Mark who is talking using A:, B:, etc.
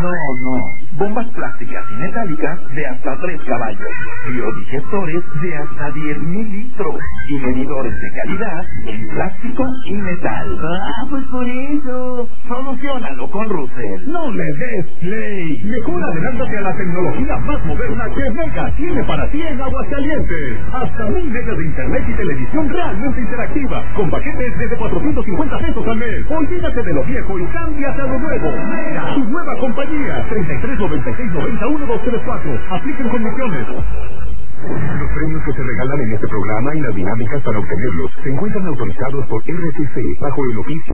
A: No. Bombas plásticas y metálicas de hasta 3 caballos. Biodigestores de hasta 10.000 litros. Y medidores de calidad en plástico y metal.
B: Pues por eso.
A: Soluciónalo con Russell.
C: No le des play. Mejor adelántate a la tecnología más moderna que Mega tiene para ti en Aguascalientes. Hasta 1,000 megas de internet y televisión realmente interactiva. Con paquetes desde 450 pesos al mes. Olvídate de lo viejo y cámbiate a lo nuevo. Mega, tu nueva compañía. 33 96 91 234. Apliquen condiciones. Los premios que se regalan en este programa y las dinámicas para obtenerlos se encuentran autorizados por RCC bajo el oficio